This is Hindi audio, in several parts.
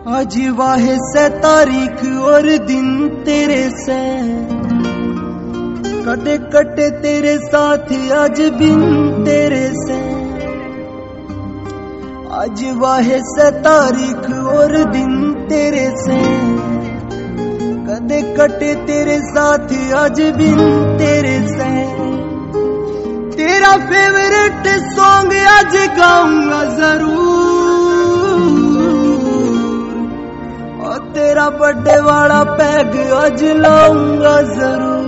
आज वाहे से तारीख और दिन तेरे से, कदे कटे तेरे साथ आज बिन तेरे से। आज वाहे से तारीख और दिन तेरे से, कदे कटे तेरे साथ आज बिन तेरे से। तेरा फेवरेट सॉन्ग आज गाऊंगा जरूर, और तेरा बर्थडे वाला पैग आज लाऊंगा जरूर।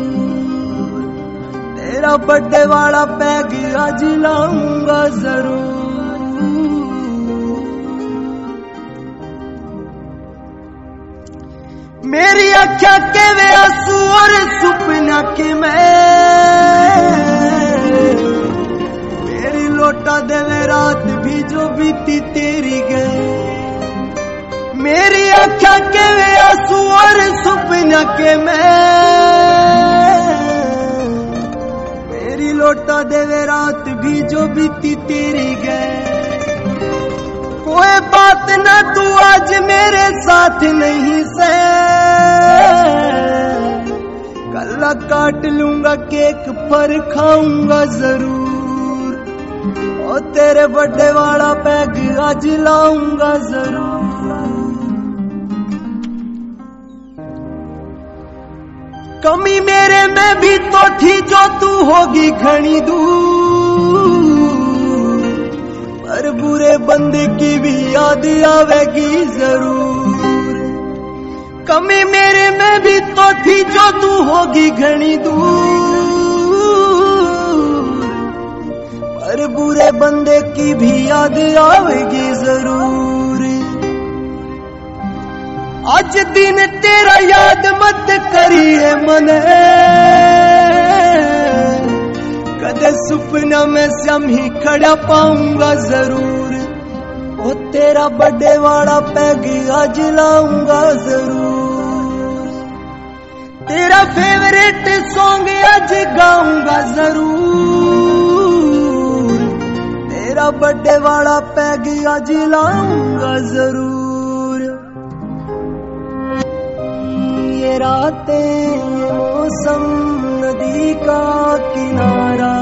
तेरा बर्थडे वाला पैग आज लाऊंगा जरूर। मेरी आँखों के वे आंसू और सपना के मेरी लौटा देवे रात भी जो बीती तेरी गए। मेरी आँखों के वे आंसू और सपना के मेरी लौटा देवे रात भी जो बीती तेरी गए। कोई बात ना तू आज मेरे साथ नहीं से, गला काट लूंगा केक पर खाऊंगा जरूर, और तेरे बर्थडे वाला पैग आज लाऊंगा जरूर। कमी मेरे में भी तो थी जो तू होगी घनी दूर, पर बुरे बंदे की भी याद आवेगी जरूर। कमी मेरे में भी तो थी जो तू होगी घनी दूर, पर बुरे बंदे की भी याद आवेगी जरूर। आज दिन तेरा याद मत करिए मने, कदे सुपना में ही खड़ा पाऊंगा जरूर। वो तेरा बर्थडे वाला पैग आज लाऊंगा जरूर। तेरा फेवरेट सॉन्ग आज गाऊंगा जरूर। तेरा बर्थडे वाला पैग आज लाऊंगा जरूर। ये रातें, ये मौसम, नदी का किनारा,